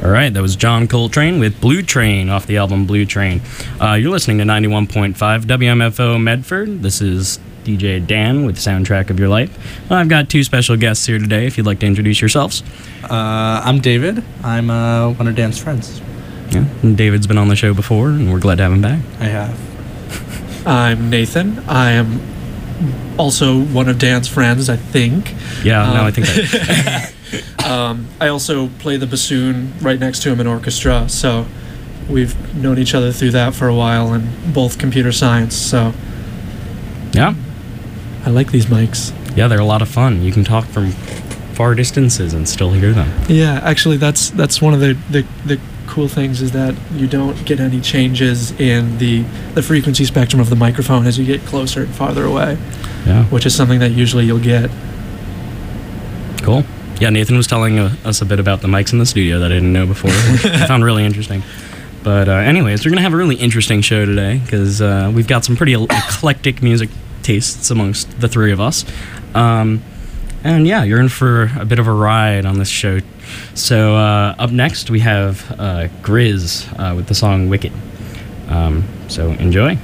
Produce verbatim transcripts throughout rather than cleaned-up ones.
All right, that was John Coltrane with Blue Train off the album Blue Train. Uh, you're listening to ninety-one point five W M F O Medford. This is D J Dan with Soundtrack of Your Life. I've got two special guests here today, if you'd like to introduce yourselves. Uh, I'm David. I'm uh, one of Dan's friends. Yeah, and David's been on the show before, and we're glad to have him back. I have. I'm Nathan. I am also one of Dan's friends, I think. Yeah, um, no, I Um, think that... um, I also play the bassoon right next to him in orchestra, so we've known each other through that for a while, and both computer science, so... Yeah. I like these mics. Yeah, they're a lot of fun. You can talk from far distances and still hear them. Yeah, actually, that's that's one of the, the, the cool things is that you don't get any changes in the, the frequency spectrum of the microphone as you get closer and farther away. Yeah. Which is something that usually you'll get. Cool. Yeah, Nathan was telling uh, us a bit about the mics in the studio that I didn't know before, which I found really interesting. But uh, anyways, we're going to have a really interesting show today because uh, we've got some pretty eclectic music tastes amongst the three of us. Um, and yeah, you're in for a bit of a ride on this show. So uh, up next, we have uh, Grizz uh, with the song Wicked. Um, so enjoy.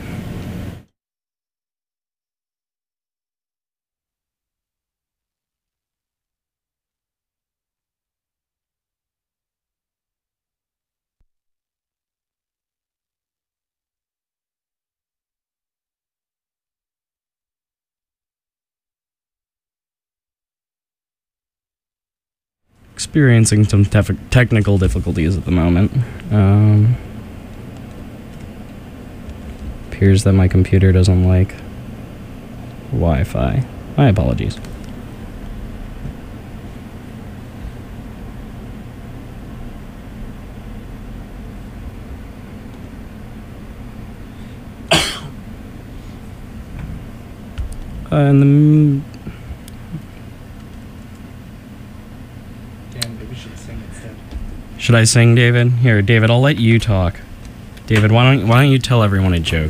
Experiencing some tef- technical difficulties at the moment. Um, appears that my computer doesn't like Wi-Fi. My apologies. uh, and the... M- Should I sing, David? Here, David, I'll let you talk. David, why don't why don't you tell everyone a joke?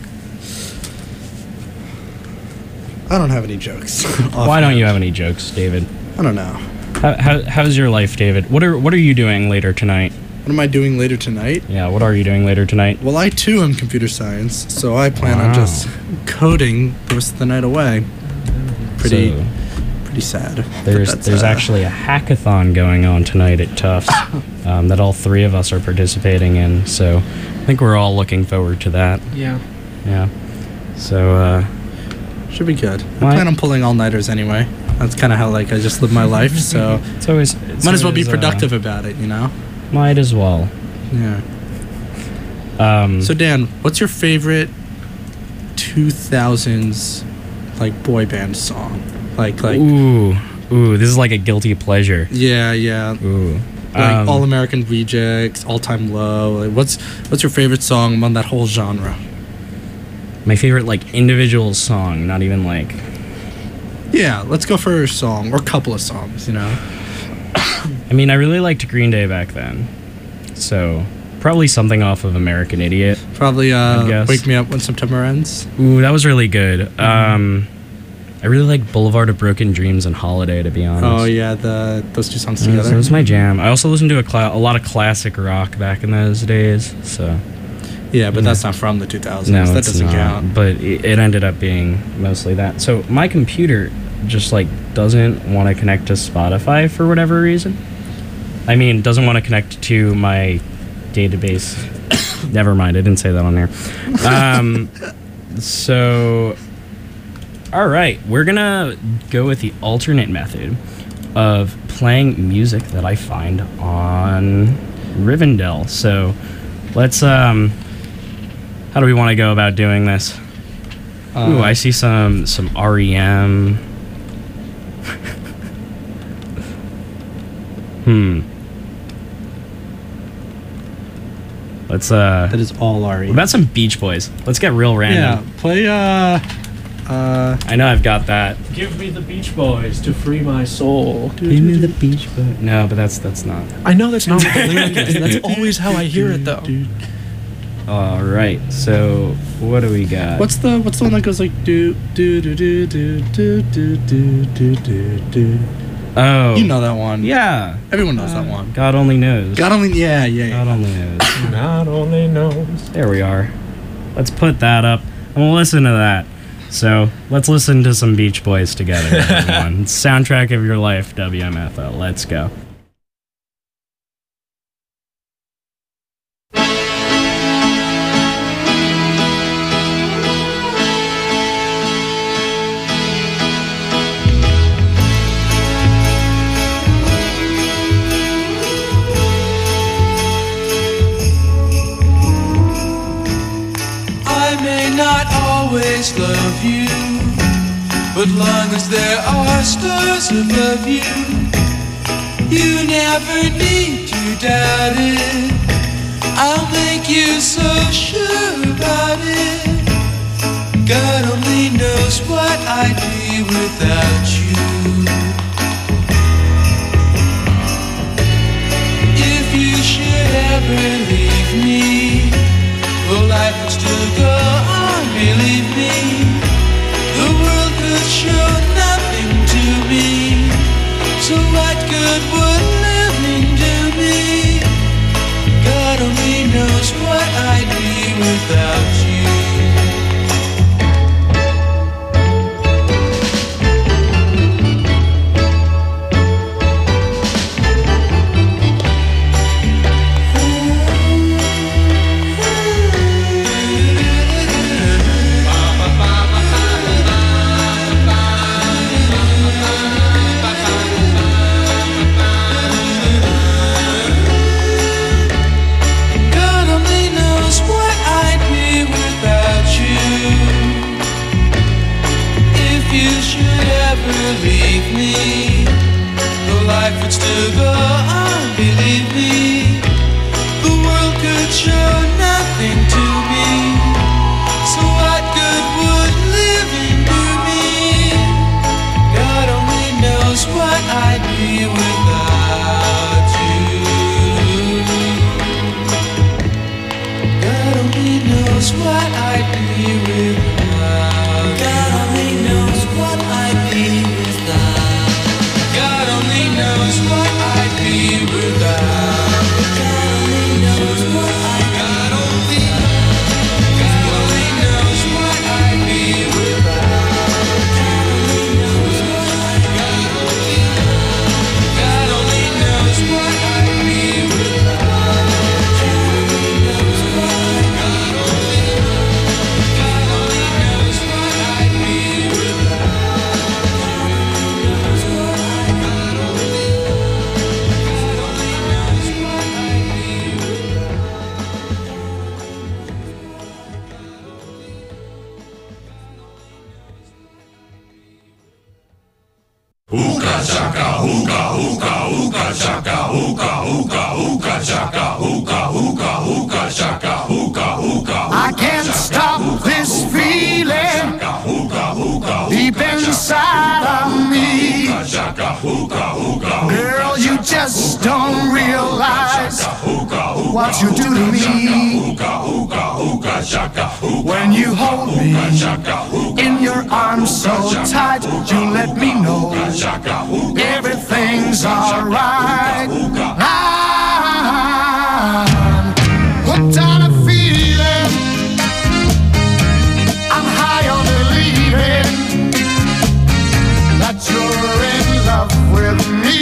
I don't have any jokes. Why don't you have any jokes, David? I don't know. How, how, how's your life, David? What are what are you doing later tonight? What am I doing later tonight? Yeah, what are you doing later tonight? Well, I too am computer science, so I plan Wow. on just coding the rest of the night away. Pretty, So, pretty sad. but there's that's, there's uh, actually a hackathon going on tonight at Tufts um, that all three of us are participating in. So I think we're all looking forward to that. Yeah. Yeah. So uh, should be good. Why- I plan on pulling all-nighters anyway. That's kind of how like I just live my life, so it's always it's might as well be always, productive Uh, about it, you know? might as well. Yeah. Um, So Dan, what's your favorite two thousands like boy band song? Like like ooh, ooh, this is like a guilty pleasure. yeah, yeah. Ooh. Like Um, All American Rejects, All Time Low. Like what's what's your favorite song among that whole genre? My favorite, like, individual song, not even, like... Yeah, let's go for a song or a couple of songs, you know? I mean, I really liked Green Day back then. So, probably something off of American Idiot. Probably I uh, guess. Wake Me Up When September Ends. Ooh, that was really good. Um, I really like Boulevard of Broken Dreams and Holiday, to be honest. Oh yeah, the those two songs That was- together. That was my jam. I also listened to a, cla- a lot of classic rock back in those days, so... Yeah, but Yeah. that's not from the two thousands. No, that it's doesn't not, count. But it, it ended up being mostly that. So my computer just like doesn't want to connect to Spotify for whatever reason. I mean, doesn't want to connect to my database. Never mind, I didn't say that on there. Um, so, all right, we're gonna go with the alternate method of playing music that I find on Rivendell. So, let's um. How do we want to go about doing this? Uh, Ooh, I see some some R E M. hmm. Let's uh. That is all R E. What about some Beach Boys? Let's get real Yeah, random. play uh uh I know I've got that. Give me the Beach Boys to free my soul. Give me the Beach Boys. No, but that's that's not. I know that's not what the lyric is. That's always how I hear it, though. All right. So what do we got? what's the what's the one that goes like do do do do do do do do do do do Oh. You know that one. Yeah. Everyone knows Uh, that one. God only knows. God only, yeah, yeah, yeah. God only knows. God only knows. There we are. Let's put that up and we'll listen to that. So let's listen to some Beach Boys together, everyone. Soundtrack of your life, W M F L. Let's go. Always love you, but long as there are stars above you, you never need to doubt it. I'll make you so sure about it. God only knows what I'd be without you. If you should ever leave me, well, life would still go on. Believe me, the world could show nothing to me. So what good would living do me? God only knows what I'd be without you. Leave me, the life would still go on. Believe me, the world could show nothing to me. So what good would living do me? God only knows what I'd be without you. God only knows what I'd be without. God only knows what I'd be. God only knows what I'd be without. God only knows what I'd be. God only, God only knows what I'd be without. God only knows what I'd be. God only knows what I'd be without. God only knows what I'd be. God only, God only knows what I'd be without. Hookah chaka, hookah, hookah, hookah chaka, hookah, hookah, hookah chaka, hookah, hookah, hookah chaka, hookah, hookah. I can't stop this feeling deep inside of me. Girl, you just don't realize what you do to me. When you hold me in your arms so tight, you let me know everything's alright. I'm hooked on a feeling, I'm high on believing that you're in love with me.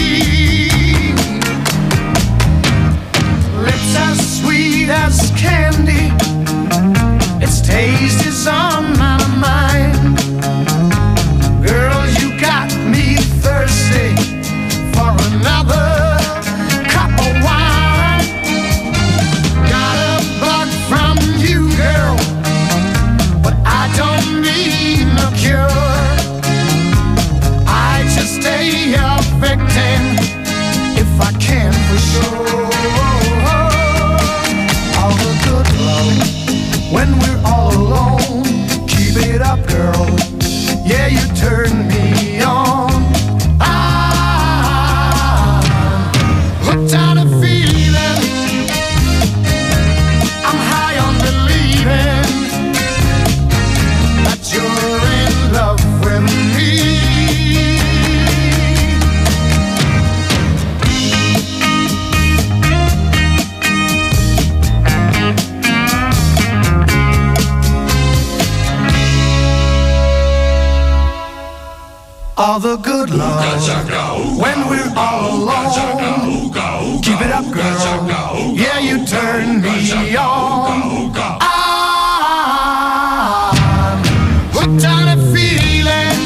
Lips as sweet as candy, its taste is on my mind. Girl, you got me thirsty for another cup of wine. Got a bug from you, girl, but I don't need no cure. I just stay a victim if I can for sure. All the good love when we're all alone. Keep it up, girl. Yeah, you turn me on. I'm hooked on a feeling, I'm high on believing that you're in love with me. a good love when we're all alone. Keep it up, girl. Yeah, you turn me on. I'm hooked on a feeling.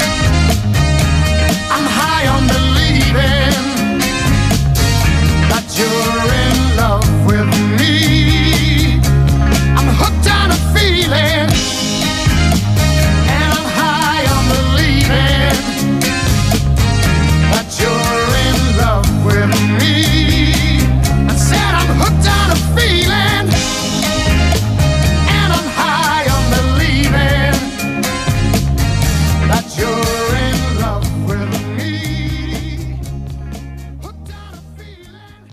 I'm high on believing that you're in love with me. I'm hooked on a feeling, and I'm high on believing that you're in love with me. I said I'm hooked on a feeling, and I'm high on believing that you're in love with me. Hooked on a feeling.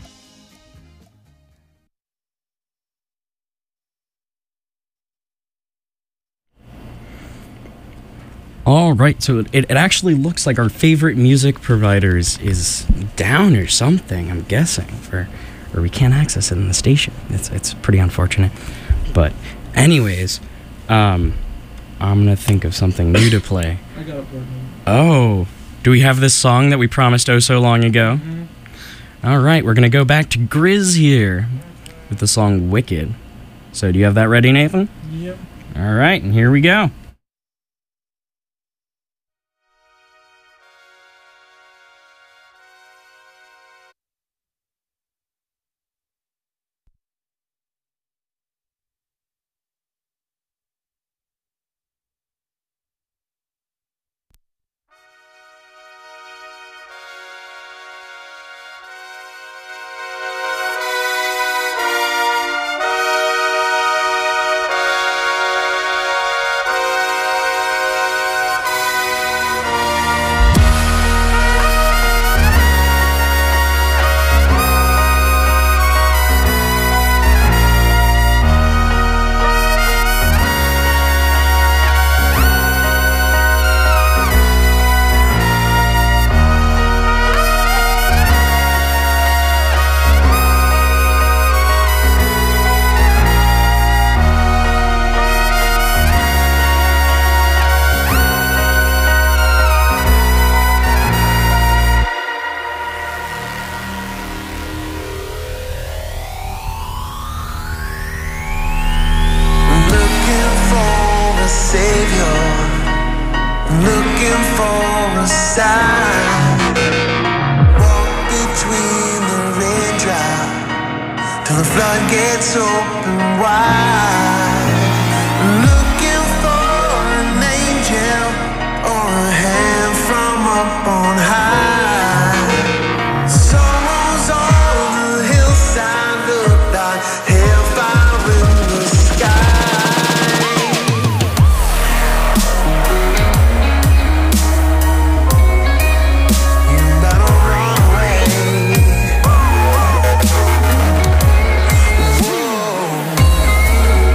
All right, so it, it actually looks like our favorite music providers is down or something, I'm guessing, for, or we can't access it in the station. It's it's pretty unfortunate. But anyways, um, I'm going to think of something new to play. I got a plug. Oh, do we have this song that we promised oh so long ago? Mm-hmm. All right, we're going to go back to Grizz here with the song Wicked. So do you have that ready, Nathan? Yep. All right, and here we go. Looking for a savior, looking for a sign. Walk between the raindrop till the floodgates open wide. Looking for an angel or a hand from up on high. Someone's on the hillside, look like hellfire in the sky. Whoa.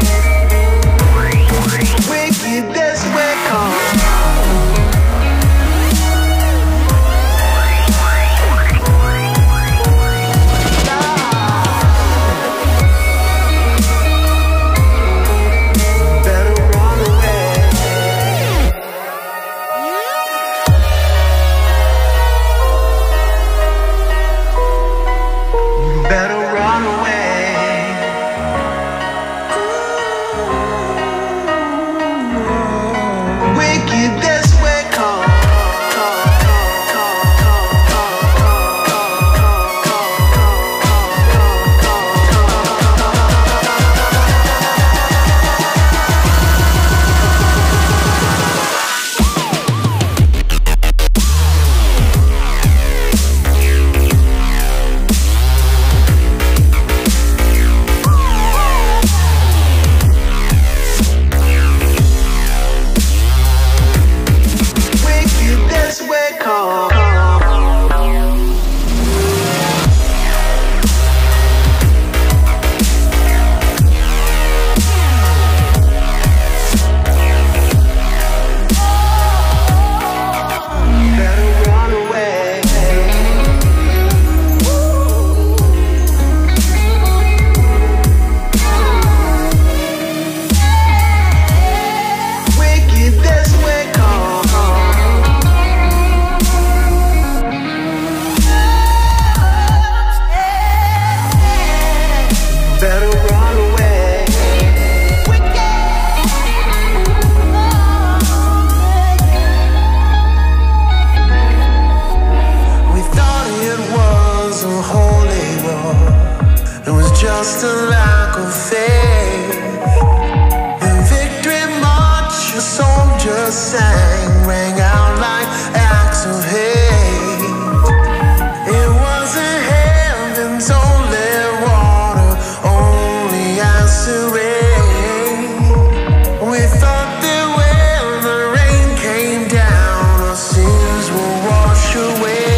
sang rang out like acts of hate. It wasn't heaven's only water, only acid rain. We thought that when the rain came down, our sins will wash away.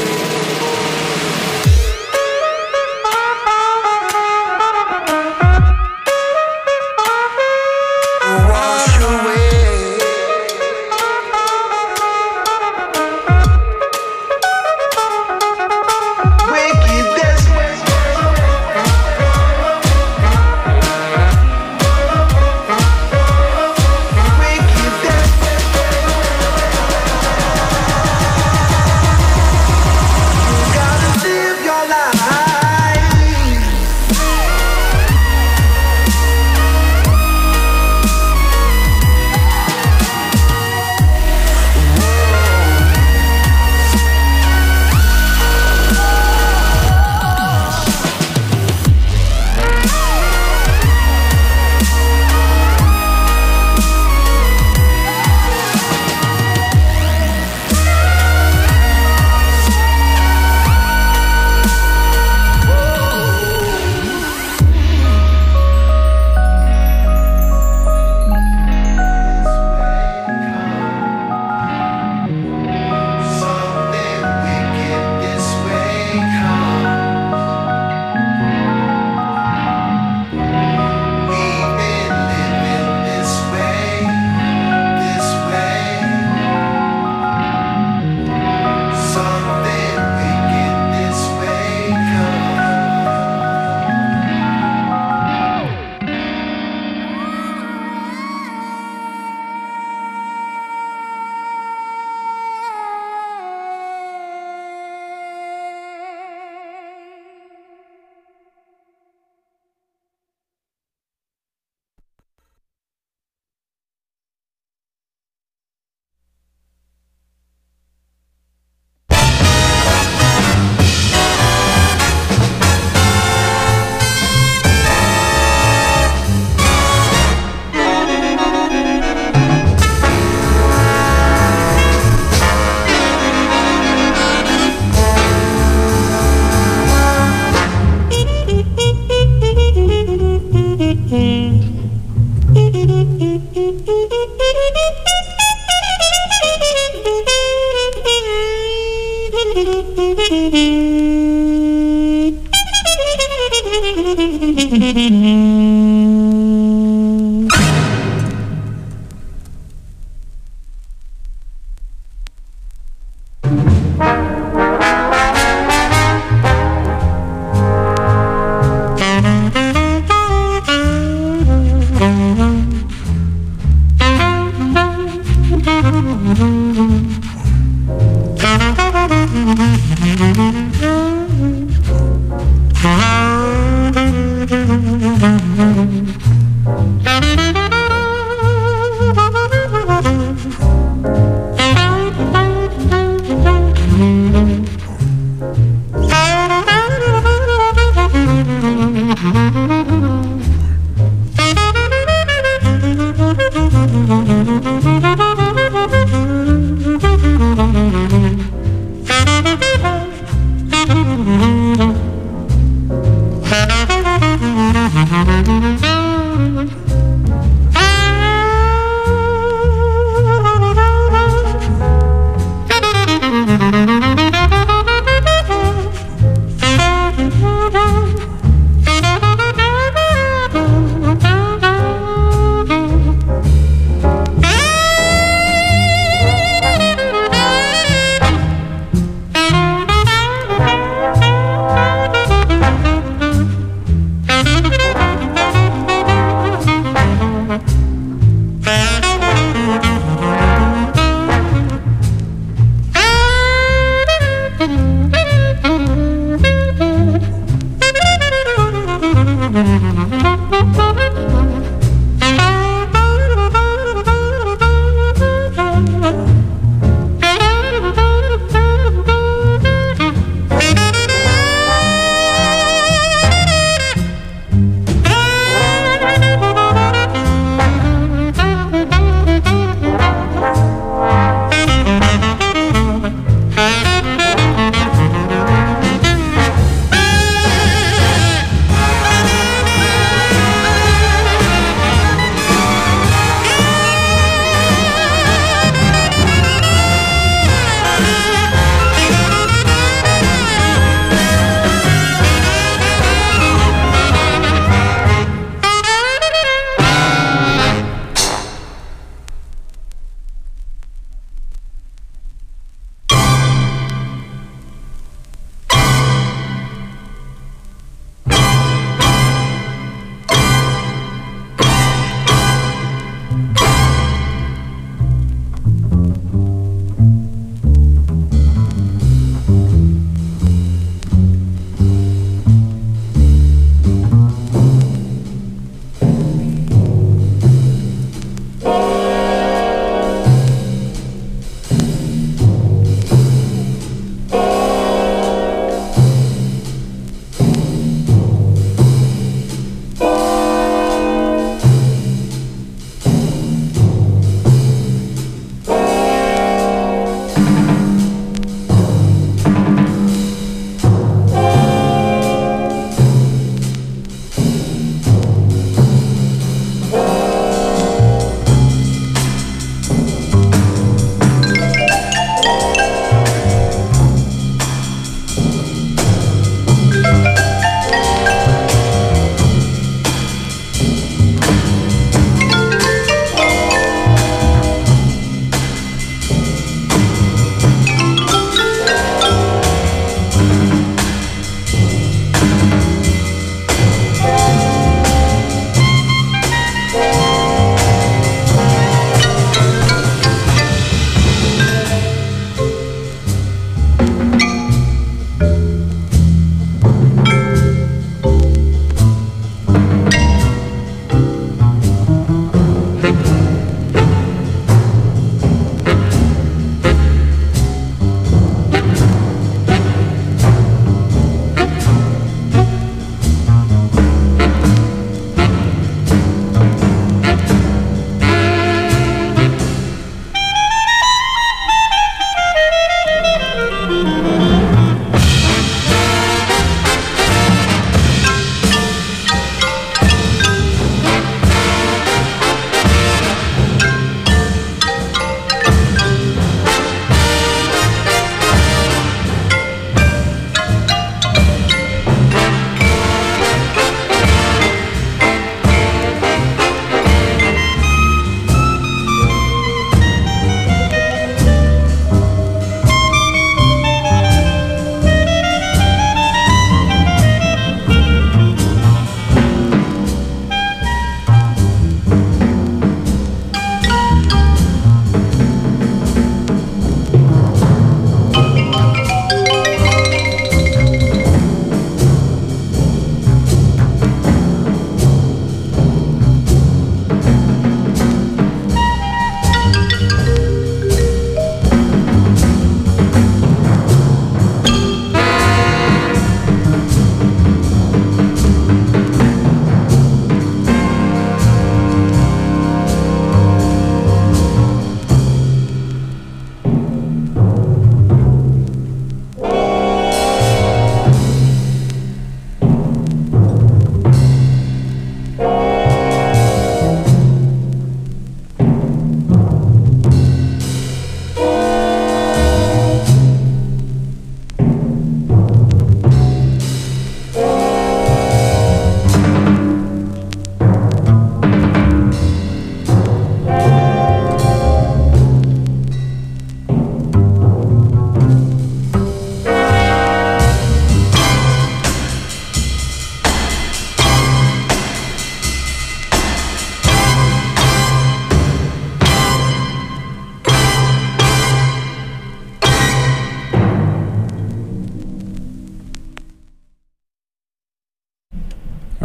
Wash away. Wickedness. Wickedness. You gotta live your life. Something wicked this way comes. We've been living this way, this way. Something wicked this way comes.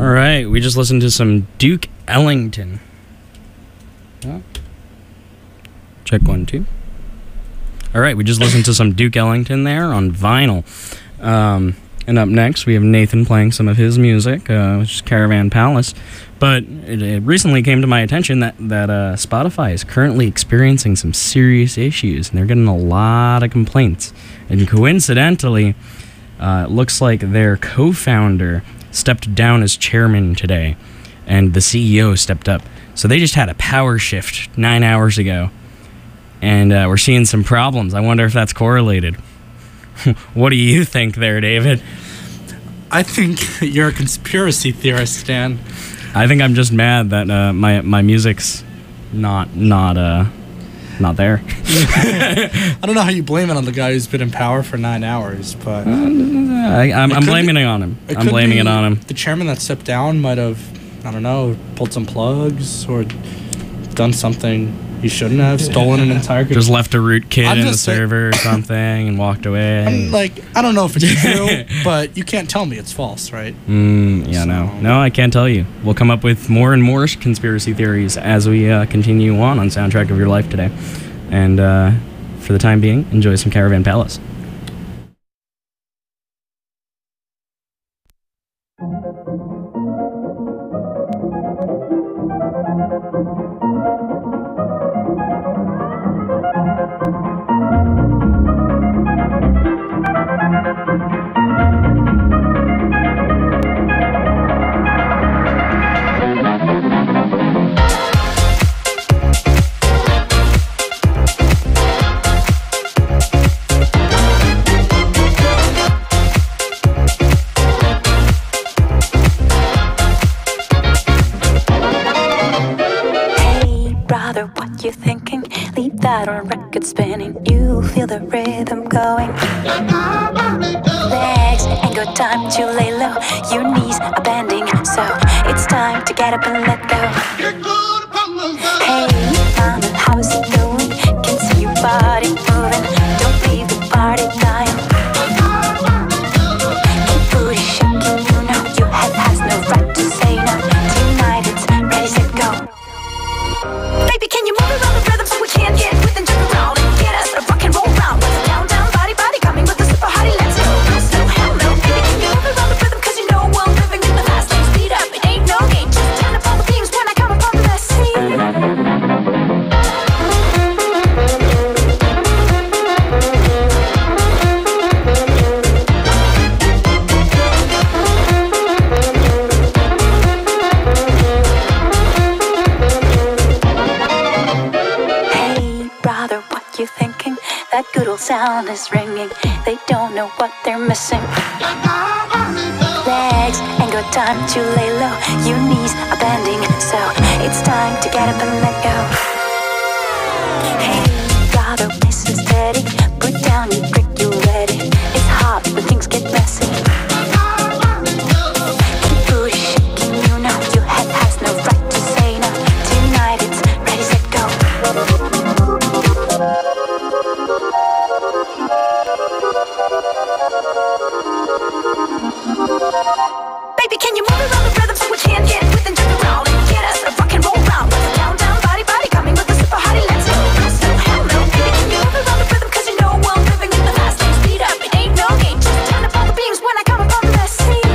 All right, we just listened to some Duke Ellington. Oh. Check one, two. All right, we just listened to some Duke Ellington there on vinyl. Um, and up next, we have Nathan playing some of his music, uh, which is Caravan Palace. But it, it recently came to my attention that, that uh, Spotify is currently experiencing some serious issues, and they're getting a lot of complaints. And coincidentally, uh, it looks like their co-founder stepped down as chairman today, and the C E O stepped up. So they just had a power shift nine hours ago, and uh, we're seeing some problems. I wonder if that's correlated. What do you think there, David? I think you're a conspiracy theorist, Stan. I think I'm just mad that uh, my my music's not not uh not there. I don't know how you blame it on the guy who's been in power for nine hours, but I, I'm, I'm blaming it on him. it I'm could blaming be it on him. The chairman that stepped down might have, I don't know, pulled some plugs or done something he shouldn't have, stolen an entire. Just left a rootkit I'm in the just saying- server or something and walked away. I'm like, I don't know if it's true, but you can't tell me it's false, right? Mm, yeah, no. So- No, I can't tell you. We'll come up with more and more conspiracy theories as we uh, continue on on Soundtrack of Your Life today. And uh, for the time being, enjoy some Caravan Palace. that on record spinning, you feel the rhythm going. Legs ain't got time to lay low, your knees are bending, so it's time to get up and let go. Hey, mama, how's it going? Can see your body moving, don't leave the party dying. Keep booty shaking, you know your head has no right to say no. Tonight it's ready, set, go. Baby, can you move around the rhythm so we can get with and jump around and get us a rock and roll round? Let's down, down, body, body, coming with the super hottie, let's go. No slow, hell no, baby, can you move around the rhythm? Cause you know we're living in the fast lane, speed up, it ain't no game. Just turn up all the beams when I come upon the scene. You thinking that good old sound is ringing? They don't know what they're missing. Legs ain't got time to lay low, your knees are bending, so it's time to get up and let go. Hey, brother, listen steady, put down your drink, you ready? It's hot when things get messy. Keep booty shaking, you know your head has no right to say no. Tonight it's ready, set, go. Baby, can you move around the rhythm so we can get with and jump around and get us a rock and roll round? Let's down, down, body, body, coming with the super hottie, let's go. No slow, hell no, baby, can you move around the rhythm? Cause you know we're living in the fast lane, speed up, it ain't no game. Just turn up all the beams when I come upon the scene.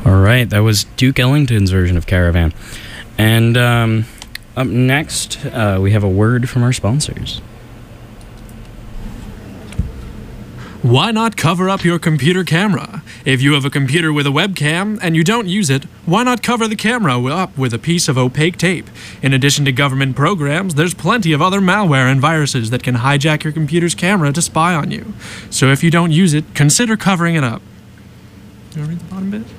All right, that was Duke Ellington's version of Caravan. And um, up next, uh, we have a word from our sponsors. Why not cover up your computer camera? If you have a computer with a webcam and you don't use it, why not cover the camera up with a piece of opaque tape? In addition to government programs, there's plenty of other malware and viruses that can hijack your computer's camera to spy on you. So if you don't use it, consider covering it up. You want to read the bottom bit?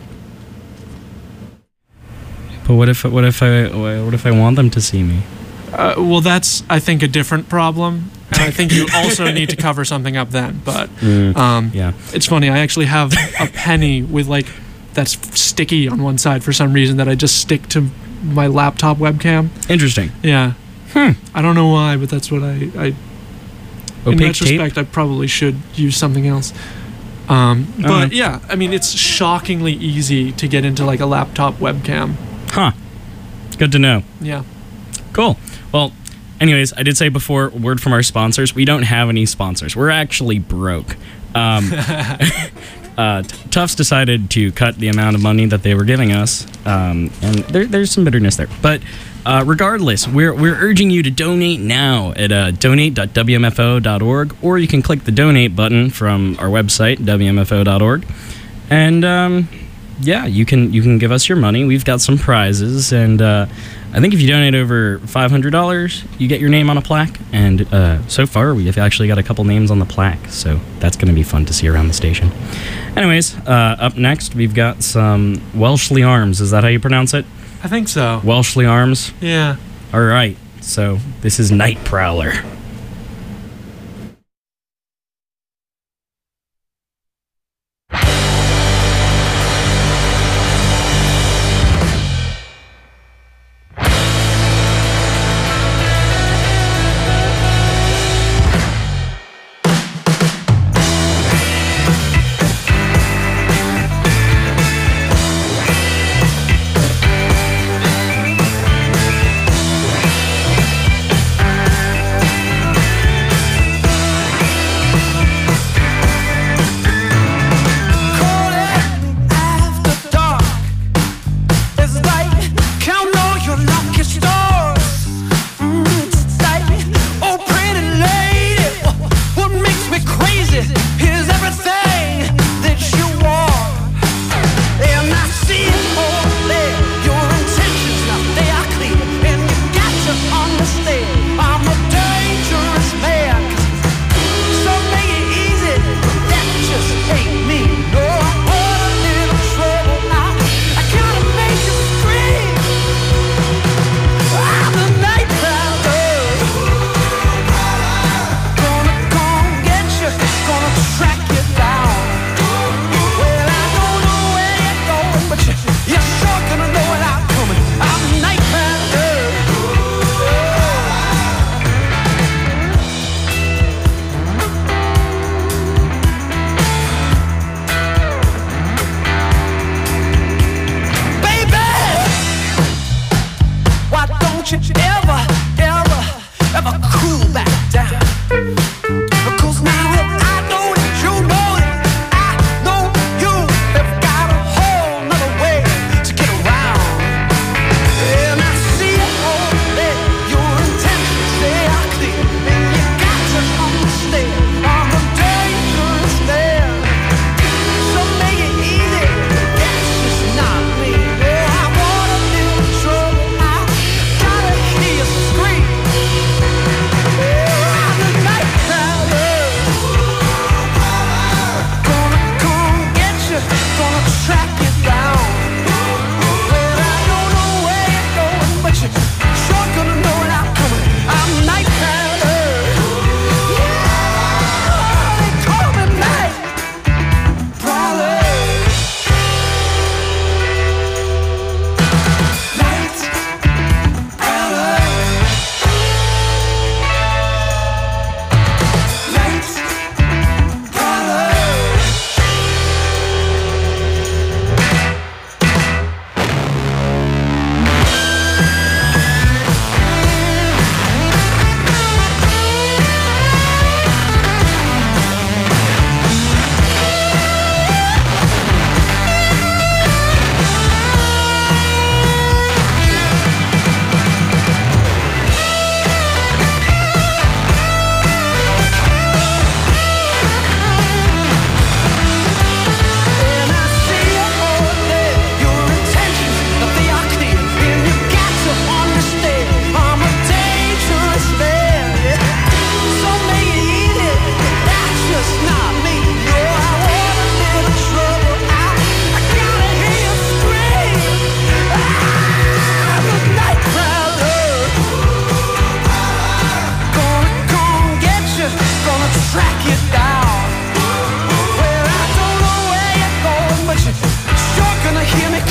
But what if what if I what if I want them to see me? Uh, well, that's, I think, a different problem. And I think you also need to cover something up then. But Mm, um, yeah. it's funny. I actually have a penny with, like, that's sticky on one side for some reason that I just stick to my laptop webcam. Interesting. Yeah. Hmm. I don't know why, but that's what I... I in Opaque retrospect, tape? I probably should use something else. Um, but, Uh-huh. yeah, I mean, it's shockingly easy to get into, like, a laptop webcam. Huh. Good to know. Yeah. Cool. Well, anyways, I did say before, word from our sponsors. We don't have any sponsors. We're actually broke. Um, uh, T- Tufts decided to cut the amount of money that they were giving us, um, and there, there's some bitterness there. But uh, regardless, we're we're urging you to donate now at uh, donate dot w m f o dot org, or you can click the donate button from our website, w m f o dot org, and um, yeah, you can you can give us your money. We've got some prizes, and uh, I think if you donate over five hundred dollars, you get your name on a plaque. And uh, so far, we have actually got a couple names on the plaque, so that's going to be fun to see around the station. Anyways, uh, up next, we've got some Welshly Arms. Is that how you pronounce it? I think so. Welshly Arms? Yeah. All right, so this is Night Prowler. Thank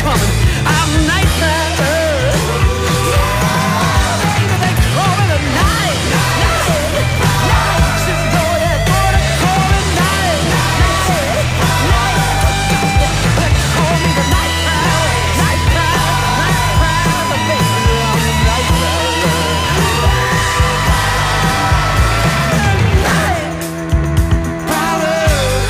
coming. I'm Nightcrawler. Yeah, baby, they call me the night, night, night. So go ahead, go to call me night, night, night. They call me the night prowler, night prowler, night prowler, baby, I'm the night prowler. Night prowler.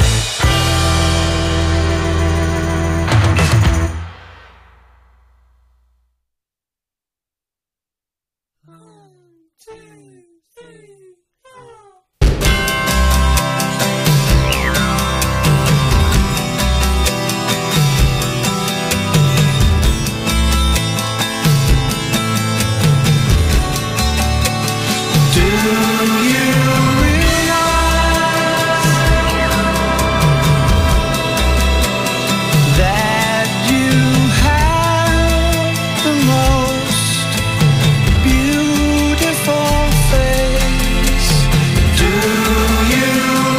That you have the most beautiful face. Do you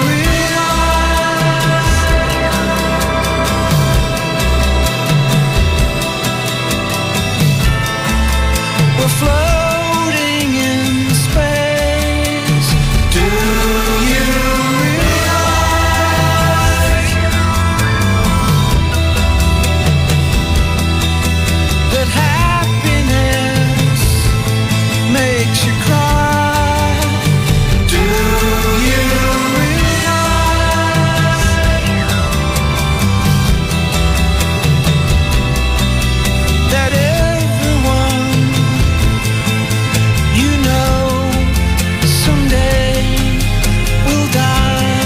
realize we're floating in space? Do you realize that happiness makes you cry? Do you realize that everyone you know someday will die?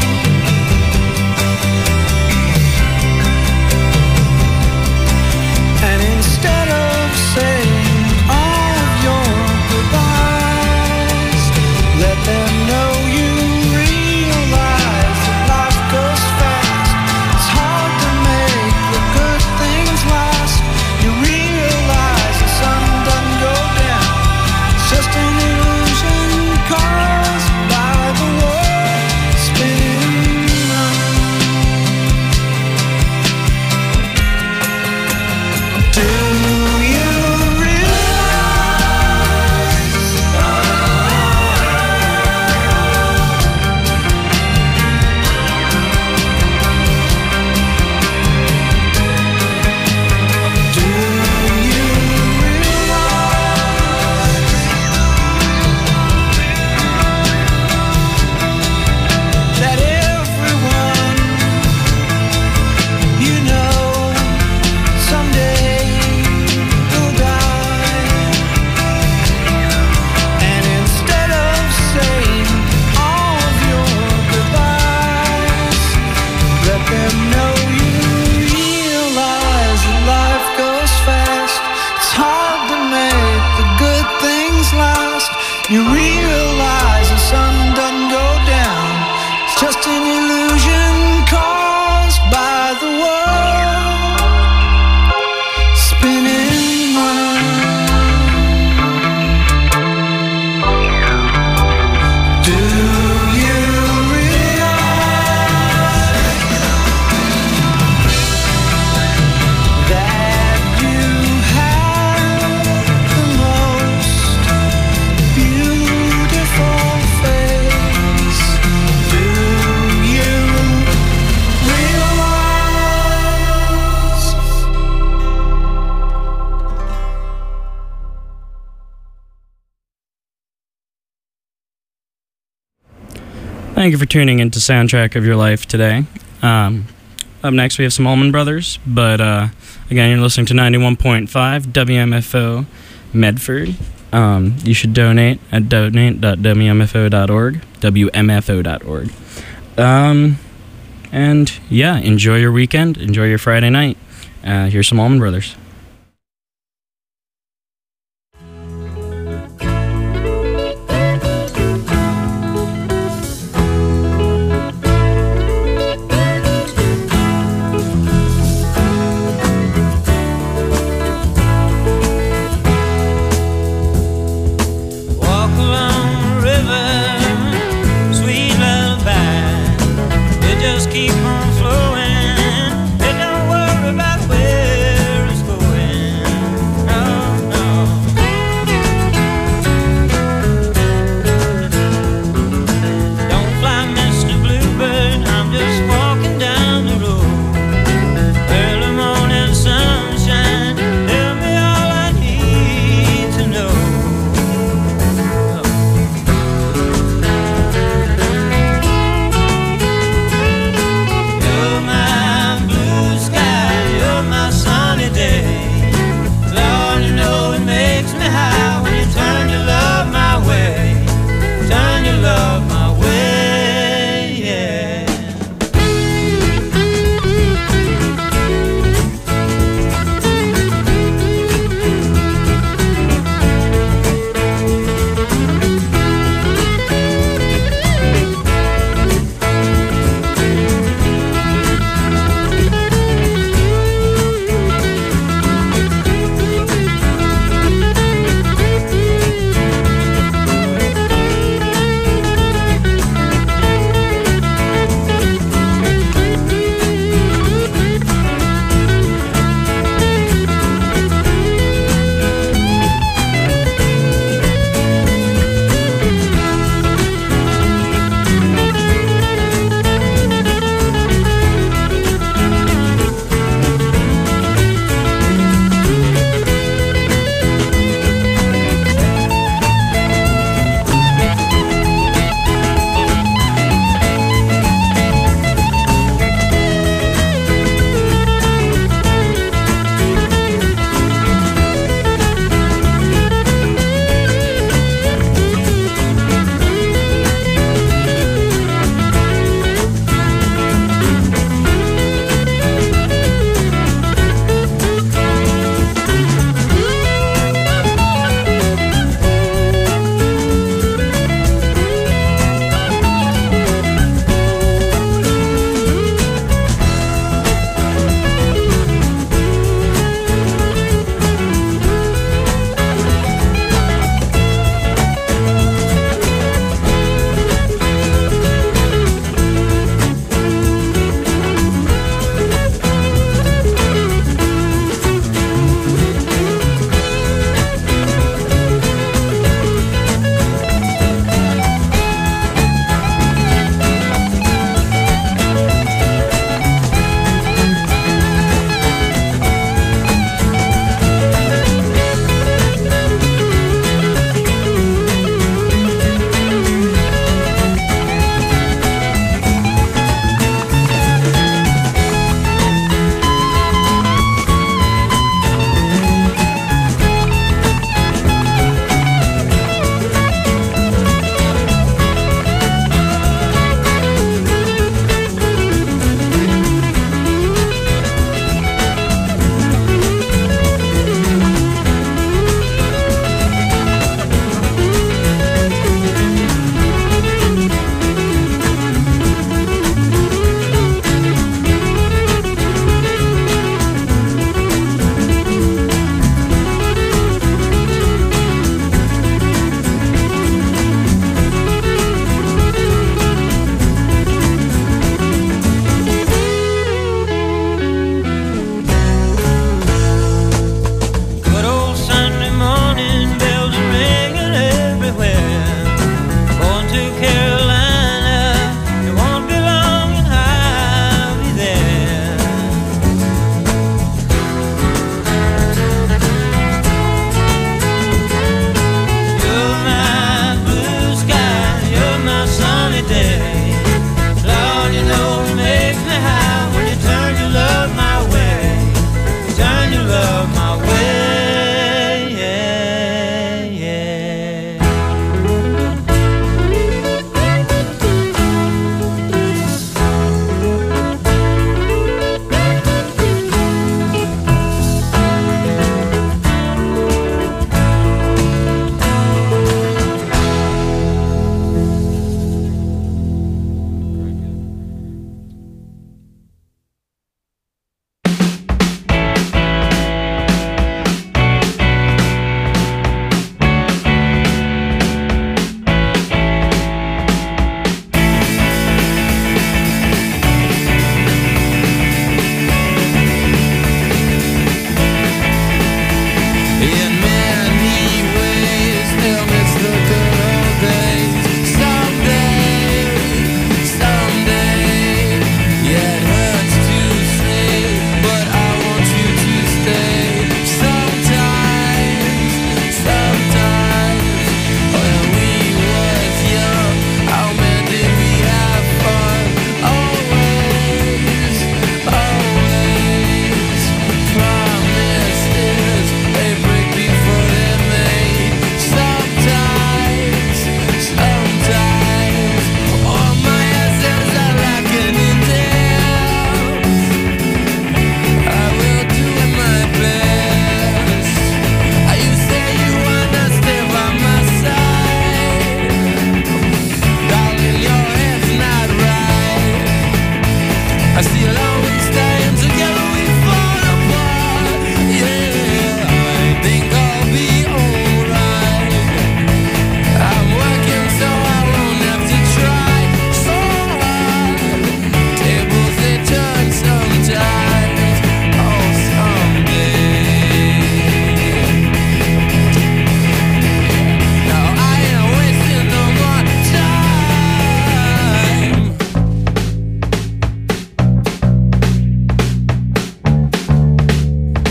And instead of saying all of your goodbyes, let them know you realize that life goes fast. It's hard to make the good things last. You realize the sun doesn't go down. It's just an illusion caused by the world spinning round. Do you realize? Do you realize that everyone you know someday will die? And instead of saying all of your goodbyes, let them know you realize that life goes fast. It's hard to make the good things last. You realize the sun doesn't go down. It's just an illusion caused by the world spinning round. Do you realize that you have the most beautiful face? Do you realize? Thank you for tuning into Soundtrack of Your Life today. Um, up next, we have some Allman Brothers, but uh, again, you're listening to ninety-one point five W M F O Medford. Um, you should donate at donate dot w m f o dot org, w m f o dot org. Um, and yeah, enjoy your weekend, enjoy your Friday night. Uh, here's some Allman Brothers.